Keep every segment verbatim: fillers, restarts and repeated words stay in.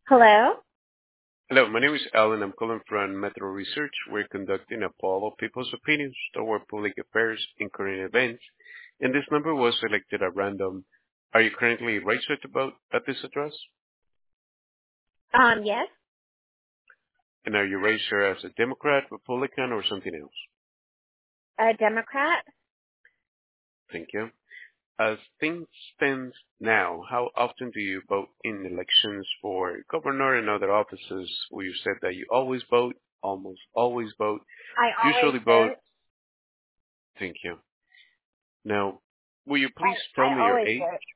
Hello? Hello, my name is Alan. I'm calling from Metro Research. We're conducting a poll of people's opinions toward public affairs and current events, and this number was selected at random. Are you currently registered to vote at this address? Um, yes, And are you registered as a Democrat, Republican, or something else? a Democrat. Thank you. As things stand now, how often do you vote in elections for governor and other offices? Well, you said that you always vote, almost always vote, I always usually vote. vote. Thank you. Now, will you I, please tell me I your always age? vote.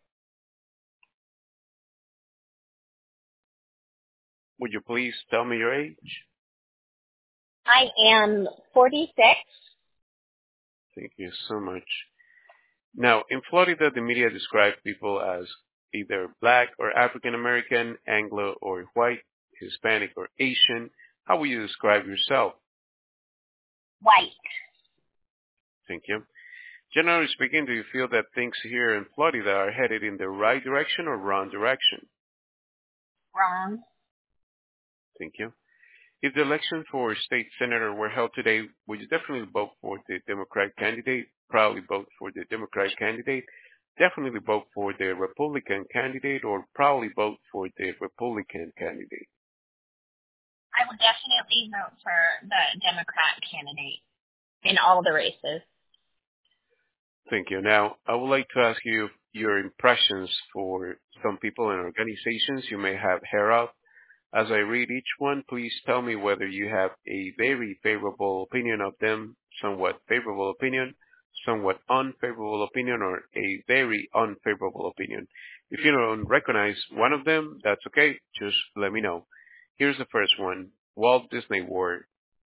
Would you please tell me your age? I am forty-six. Thank you so much. Now, in Florida, the media describe people as either black or African American, Anglo or white, Hispanic or Asian. How will you describe yourself? White. Thank you. Generally speaking, do you feel that things here in Florida are headed in the right direction or wrong direction? Wrong. Thank you. If the election for state senator were held today, would you definitely vote for the Democratic candidate? Probably vote for the Democratic candidate. Definitely vote for the Republican candidate, or probably vote for the Republican candidate. I would definitely vote for the Democrat candidate in all the races. Thank you. Now, I would like to ask you your impressions for some people and organizations you may have heard of. As I read each one, please tell me whether you have a very favorable opinion of them, somewhat favorable opinion, somewhat unfavorable opinion, or a very unfavorable opinion. If you don't recognize one of them, that's okay. Just let me know. Here's the first one. Walt Disney World.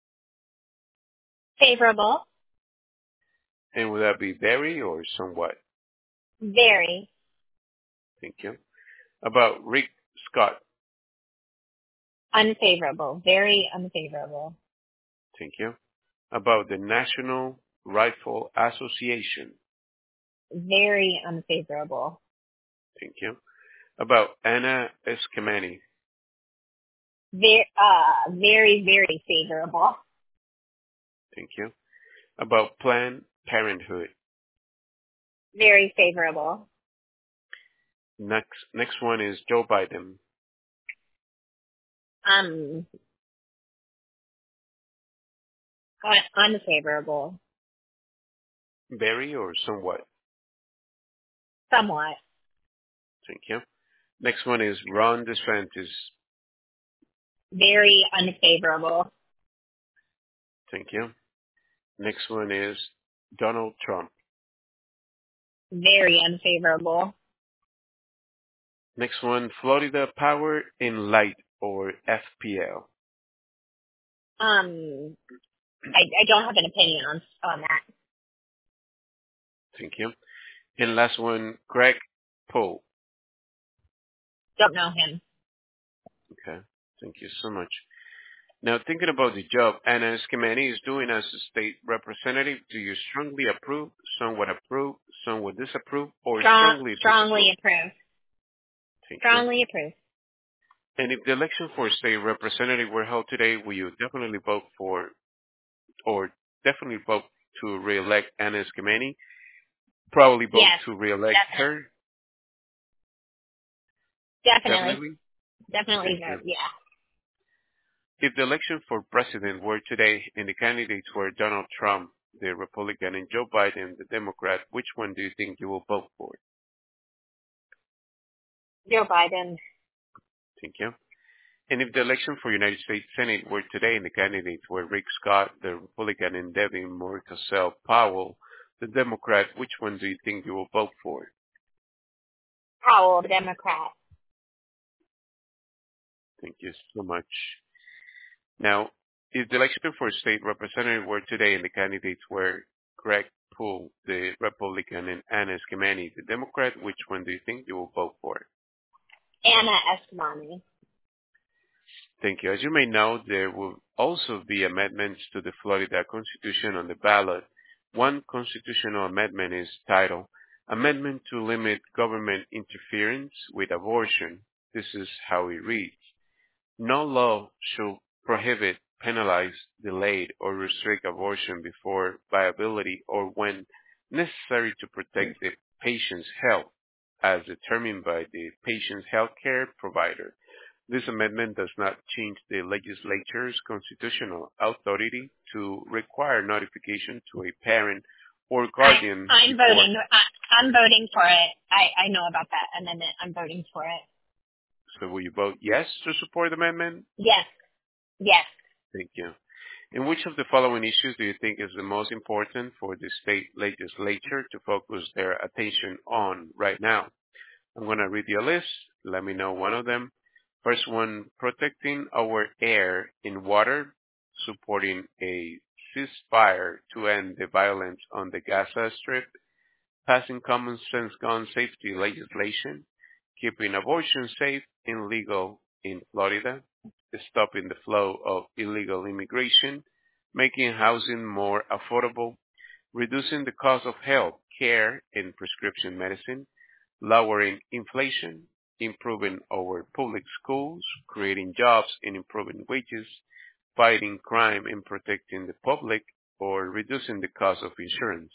Favorable. And would that be very or somewhat? Very. Thank you. About Rick Scott. Unfavorable. Very unfavorable. Thank you. About the National Rifle Association. Very unfavorable. Thank you. About Anna Eskamani. Very, uh, very, very favorable. Thank you. About Planned Parenthood. Very favorable. Next, next one is Joe Biden. Um, un- unfavorable. Very or somewhat? Somewhat. Thank you. Next one is Ron DeSantis. Very unfavorable. Thank you. Next one is Donald Trump. Very unfavorable. Next one, Florida Power and Light, or F P L. Um, I, I don't have an opinion on on that. Thank you. And last one, Greg Poe. Don't know him. Okay. Thank you so much. Now, thinking about the job Anna Eskamani is doing as a state representative, do you strongly approve, somewhat approve, somewhat disapprove, or Strong, strongly strongly disapprove? approve. Thank you. Strongly approve. And if the election for state representative were held today, will you definitely vote for, or definitely vote to re-elect Anna Eskamani? Probably vote Yes, to re-elect her? definitely, Definitely? definitely, definitely Thank vote. you. Yeah. If the election for president were today and the candidates were Donald Trump, the Republican, and Joe Biden, the Democrat, which one do you think you will vote for? Joe Biden. Thank you. And if the election for United States Senate were today and the candidates were Rick Scott, the Republican, and Debbie Murkazell Powell, the Democrat, which one do you think you will vote for? Powell, Democrat. Thank you so much. Now, if the election for state representative were today and the candidates were Greg Poole, the Republican, and Anna Eskamani, the Democrat, which one do you think you will vote for? Anna Eskamani. Thank you. As you may know, there will also be amendments to the Florida Constitution on the ballot. One constitutional amendment is titled Amendment to Limit Government Interference with Abortion. This is how it reads. No law should prohibit, penalize, delay, or restrict abortion before viability or when necessary to protect the patient's health, as determined by the patient's healthcare provider. This amendment does not change the legislature's constitutional authority to require notification to a parent or I, guardian I'm before. voting. I, I'm voting for it. I, I know about that amendment. I'm voting for it. So will you vote yes to support the amendment? Yes. Yes. Thank you. And which of the following issues do you think is the most important for the state legislature to focus their attention on right now? I'm going to read you a list. Let me know one of them. First one, protecting our air and water, supporting a ceasefire to end the violence on the Gaza Strip, passing common sense gun safety legislation, keeping abortion safe and legal in Florida, stopping the flow of illegal immigration, making housing more affordable, reducing the cost of health care and prescription medicine, lowering inflation, improving our public schools, creating jobs and improving wages, fighting crime and protecting the public, or reducing the cost of insurance.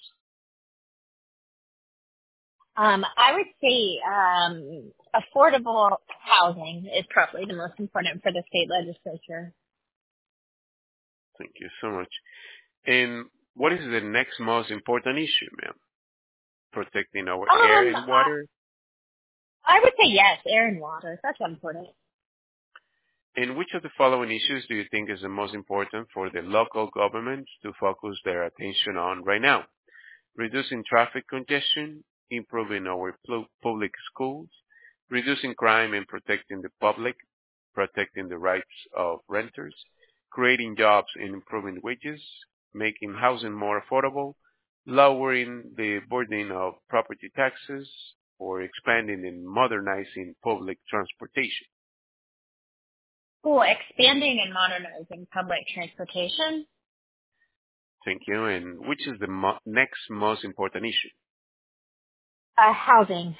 Um, I would say um, affordable housing is probably the most important for the state legislature. Thank you so much. And what is the next most important issue, ma'am? Protecting our air Um, and water? I, I would say yes, air and water. That's important. And which of the following issues do you think is the most important for the local governments to focus their attention on right now? Reducing traffic congestion, improving our pu- public schools, reducing crime and protecting the public, protecting the rights of renters, creating jobs and improving wages, making housing more affordable, lowering the burden of property taxes, or expanding and modernizing public transportation. Oh, expanding and modernizing public transportation. Thank you. And which is the mo- next most important issue? Uh, housing.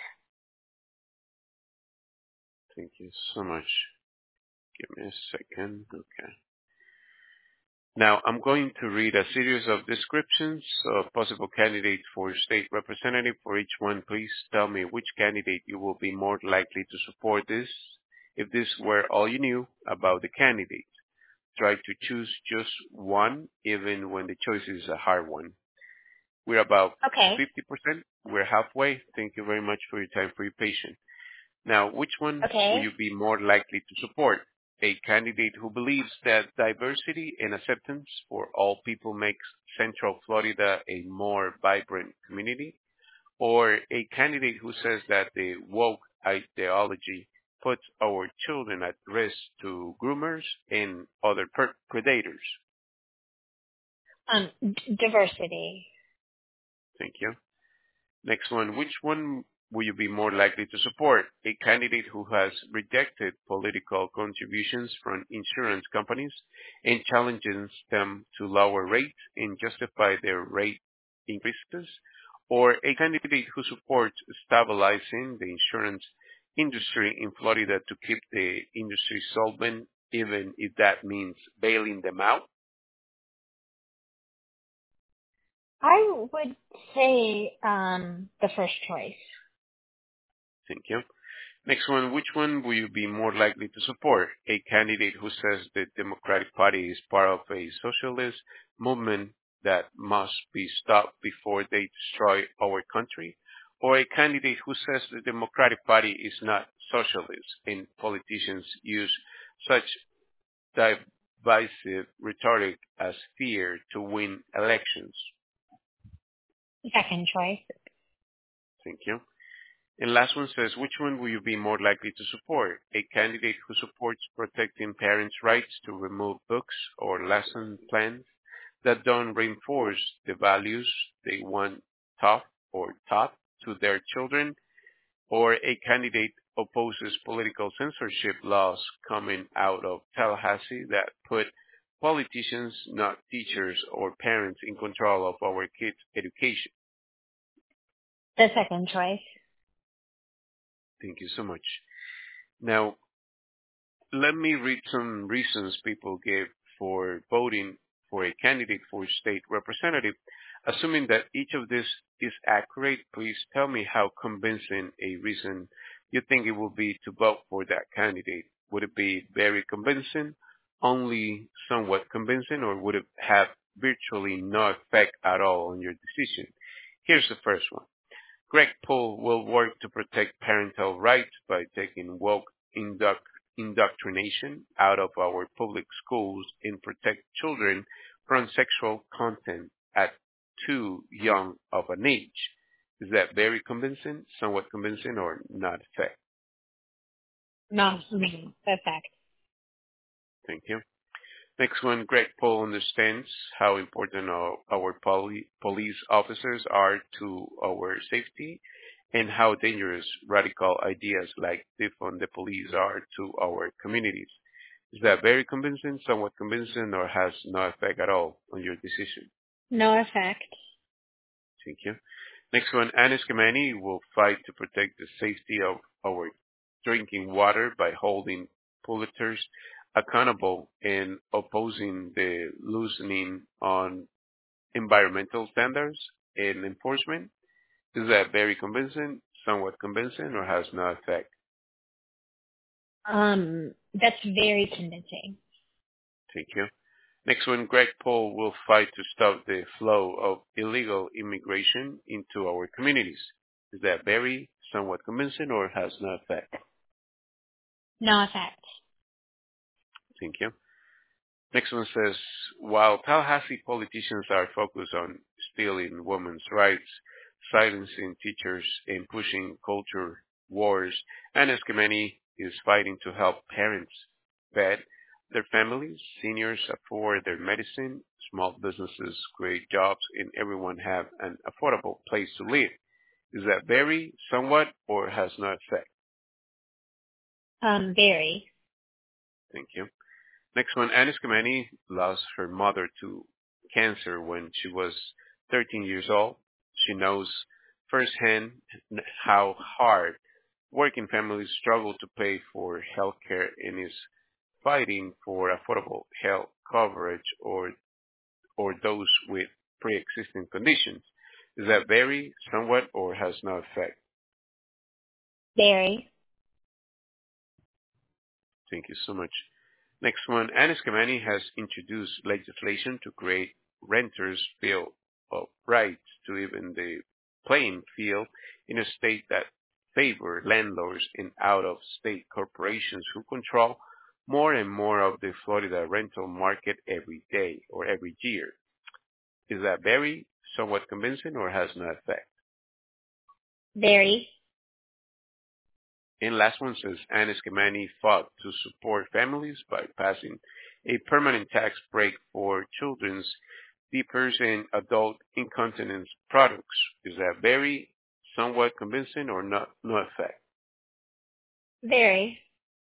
Thank you so much. Give me a second. Okay. Now, I'm going to read a series of descriptions of possible candidates for state representative. For each one, please tell me which candidate you will be more likely to support this. If this were all you knew about the candidate, try to choose just one, even when the choice is a hard one. We're about Okay. fifty percent. We're halfway. Thank you very much for your time, for your patience. Now, which one will Okay. you be more likely to support? A candidate who believes that diversity and acceptance for all people makes Central Florida a more vibrant community? Or a candidate who says that the woke ideology puts our children at risk to groomers and other per- predators? Um, d- diversity. Thank you. Next one, which one will you be more likely to support? A candidate who has rejected political contributions from insurance companies and challenges them to lower rates and justify their rate increases? Or a candidate who supports stabilizing the insurance industry in Florida to keep the industry solvent, even if that means bailing them out? I would say um, the first choice. Thank you. Next one, which one will you be more likely to support? A candidate who says the Democratic Party is part of a socialist movement that must be stopped before they destroy our country? Or a candidate who says the Democratic Party is not socialist and politicians use such divisive rhetoric as fear to win elections? Second choice. Thank you. And last one says, which one will you be more likely to support? A candidate who supports protecting parents' rights to remove books or lesson plans that don't reinforce the values they want taught or taught to their children, or a candidate opposes political censorship laws coming out of Tallahassee that put politicians, not teachers or parents, in control of our kids' education. The second choice. Thank you so much. Now, let me read some reasons people give for voting for a candidate for state representative. Assuming that each of these is accurate, please tell me how convincing a reason you think it will be to vote for that candidate. Would it be very convincing, only somewhat convincing, or would it have virtually no effect at all on your decision? Here's the first one. Greg Poole will work to protect parental rights by taking woke induct- indoctrination out of our public schools and protect children from sexual content at too young of an age. Is that very convincing, somewhat convincing, or not effect? Not me. Effect. Thank you. Next one, Greg Paul understands how important our, our poli- police officers are to our safety and how dangerous radical ideas like defund the police are to our communities. Is that very convincing, somewhat convincing, or has no effect at all on your decision? No effect. Thank you. Next one, Anis Kamani will fight to protect the safety of our drinking water by holding polluters accountable and opposing the loosening on environmental standards and enforcement. Is that very convincing, somewhat convincing, or has no effect? Um, that's very convincing. Thank you. Next one, Greg Paul will fight to stop the flow of illegal immigration into our communities. Is that very, somewhat convincing, or has no effect? No effect. Thank you. Next one says, while Tallahassee politicians are focused on stealing women's rights, silencing teachers, and pushing culture wars, Anis Kameni is fighting to help parents vet their families, seniors afford their medicine, small businesses create jobs, and everyone have an affordable place to live. Is that very, somewhat, or has no effect? Um, very. Thank you. Next one, Anis Kameni lost her mother to cancer when she was thirteen years old. She knows firsthand how hard working families struggle to pay for health care and is fighting for affordable health coverage or or those with pre-existing conditions. Does that vary somewhat or has no effect? Very. Thank you so much. Next one, Anis Kamani has introduced legislation to create renters' bill of rights to even the playing field in a state that favor landlords and out-of-state corporations who control more and more of the Florida rental market every day or every year. Is that very somewhat convincing or has no effect? Very. And last one says Anis Kamani fought to support families by passing a permanent tax break for children's diapers and adult incontinence products. Is that very somewhat convincing or not no effect? Very.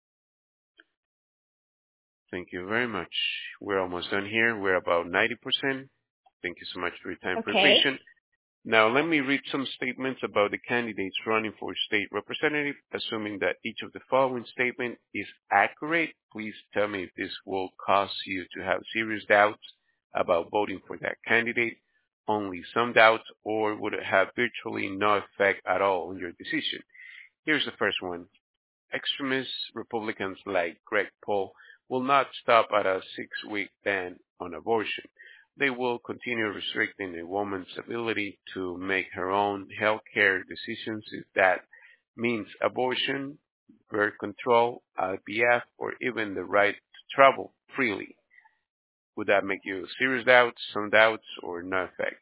Thank you very much. We're almost done here. We're about ninety percent. Thank you so much for your time for your Okay. patience. Now, let me read some statements about the candidates running for state representative. Assuming that each of the following statement is accurate, please tell me if this will cause you to have serious doubts about voting for that candidate, only some doubts, or would it have virtually no effect at all on your decision. Here's the first one. Extremist Republicans like Greg Paul will not stop at a six-week ban on abortion. They will continue restricting a woman's ability to make her own health care decisions if that means abortion, birth control, I V F, or even the right to travel freely. Would that make you serious doubts, some doubts, or no effect?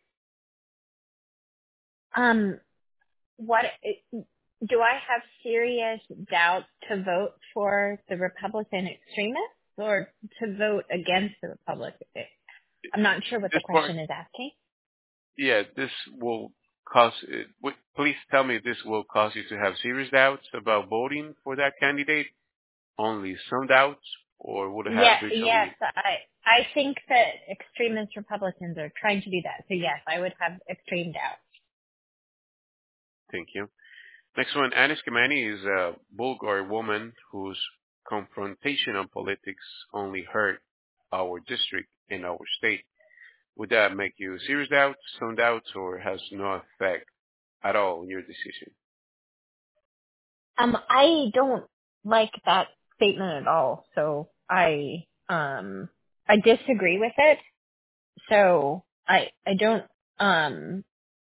Um, what do I have serious doubts to vote for the Republican extremists or to vote against the Republican? I'm not sure what This the question part, is asking. yeah, this will cause, uh, w- please tell me if this will cause you to have serious doubts about voting for that candidate, only some doubts, or would it have Yeah, yes, virtually? I I think that extremist Republicans are trying to do that. So yes, I would have extreme doubts. Thank you. Next one, Anis Kamani is a Bulgar woman whose confrontational politics only hurt our district and our state? Would that make you serious doubts, some doubts, or has no effect at all on your decision? Um, I don't like that statement at all. So I um I disagree with it. So I I don't um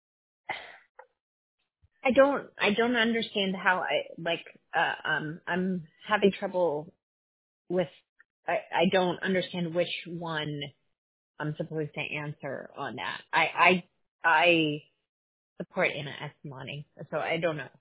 I don't I don't understand how I like uh, um I'm having trouble with I I don't understand which one I'm supposed to answer on that. I I I support Anna Estimani, so I don't know.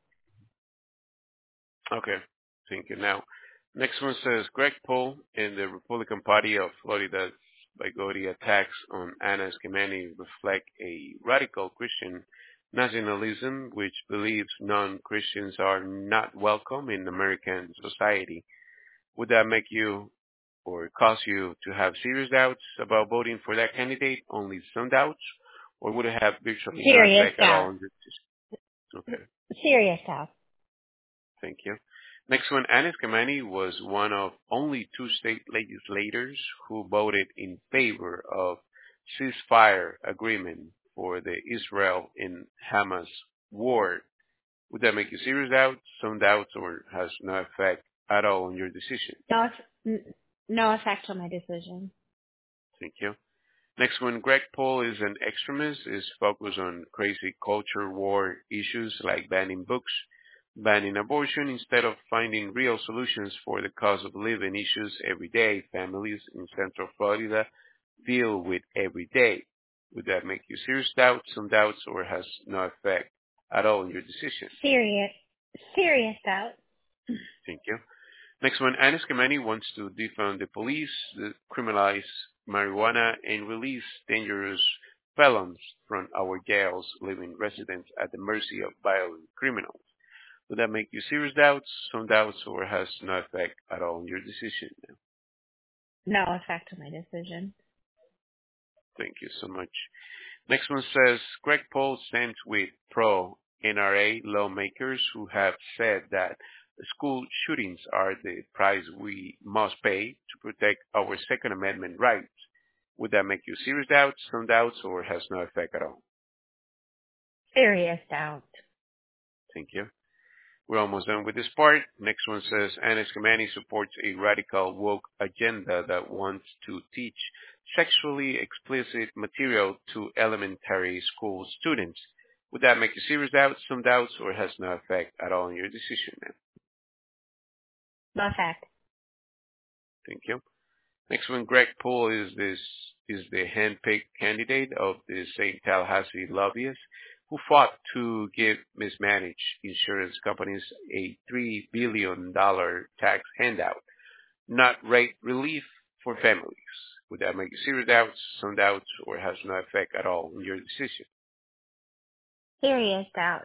Okay, thank you. Now, next one says Greg Poll in the Republican Party of Florida's bigoted attacks on Anna Eskamani reflect a radical Christian nationalism which believes non-Christians are not welcome in American society. Would that make you or cause you to have serious doubts about voting for that candidate? Only some doubts? Or would it have virtually no Serious effect at all doubt. on your decision? Okay. Serious doubt. Thank you. Next one, Anis Kamani was one of only two state legislators who voted in favor of ceasefire agreement for the Israel and Hamas war. Would that make you serious doubts, some doubts, or has no effect at all on your decision? No, eff- n- no effect on my decision. Thank you. Next one, Greg Paul is an extremist, is focused on crazy culture war issues like banning books, banning abortion instead of finding real solutions for the cost of living issues every day families in Central Florida deal with every day. Would that make you serious doubts, some doubts, or has no effect at all on your decision? Serious, serious doubt. Thank you. Next one, Anis Kamani wants to defund the police, criminalize marijuana, and release dangerous felons from our jails, leaving residents at the mercy of violent criminals. Would that make you serious doubts, some doubts, or has no effect at all on your decision? No effect on my decision. Thank you so much. Next one says, Greg Paul stands with pro-N R A lawmakers who have said that school shootings are the price we must pay to protect our Second Amendment rights. Would that make you serious doubts, some doubts, or has no effect at all? Serious doubt. Thank you. We're almost done with this part. Next one says, Anis Kamani supports a radical woke agenda that wants to teach sexually explicit material to elementary school students. Would that make you serious doubts, some doubts, or has no effect at all on your decision, ma'am? No effect. Thank you. Next one, Greg Poole is this is the handpicked candidate of the Saint Tallahassee lobbyists who fought to give mismanaged insurance companies a three billion dollars tax handout, not rate relief for families. Would that make you serious doubts, some doubts, or has no effect at all on your decision? Serious doubt.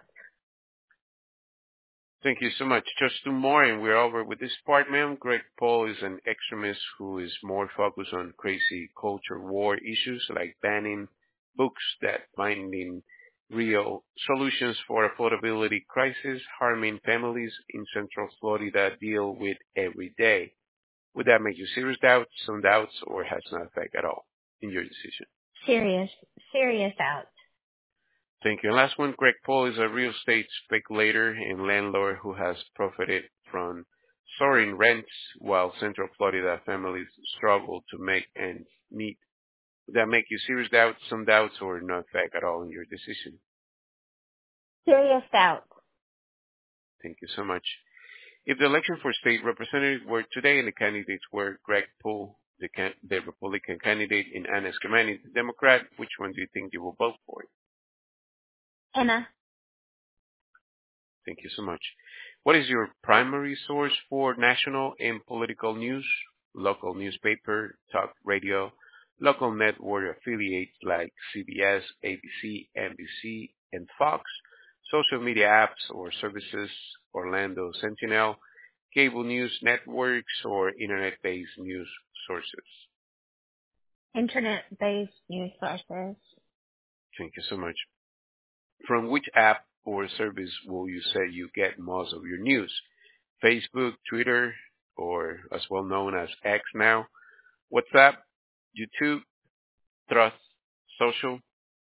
Thank you so much. Just two more and we're over with this part, ma'am. Greg Paul is an extremist who is more focused on crazy culture war issues like banning books that finding real solutions for affordability crisis harming families in Central Florida deal with every day. Would that make you serious doubts, some doubts, or has no effect at all in your decision? Serious, serious doubt. Thank you. And last one, Greg Paul is a real estate speculator and landlord who has profited from soaring rents while Central Florida families struggle to make ends meet. Would that make you serious doubts, some doubts, or no effect at all in your decision? Serious doubt. Thank you so much. If the election for state representative were today and the candidates were Greg Poole, the, can- the Republican candidate, and Anna Eskamani, the Democrat, which one do you think you will vote for? Anna. Thank you so much. What is your primary source for national and political news? Local newspaper, talk radio, local network affiliates like C B S, A B C, N B C, and Fox, social media apps or services, Orlando Sentinel, cable news networks, or internet-based news sources? Internet-based news sources. Thank you so much. From which app or service will you say you get most of your news? Facebook, Twitter, or as well known as X now, WhatsApp, YouTube, Trust Social?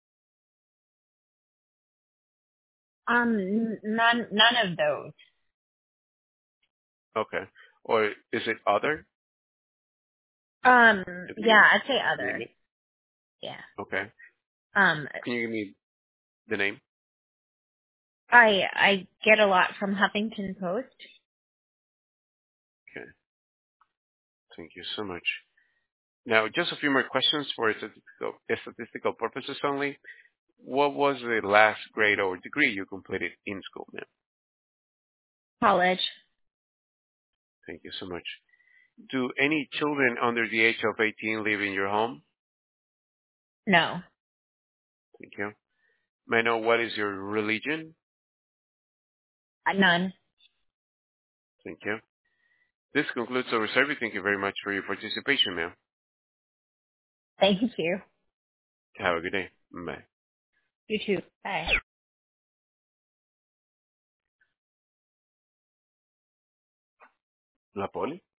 Um, n- none, none of those. Okay. Or is it other? Um, If yeah, you I'd say name other. it. Yeah. Okay. Um, Can you give me the name? I I get a lot from Huffington Post. Okay. Thank you so much. Now, just a few more questions for statistical, statistical purposes only. What was the last grade or degree you completed in school, ma'am? College. Thank you so much. Do any children under the age of eighteen live in your home? No. Thank you. May I know what is your religion? Uh, None. Thank you. This concludes our survey. Thank you very much for your participation, ma'am. Thank you. Have a good day. Bye. You too. Bye. La Poli?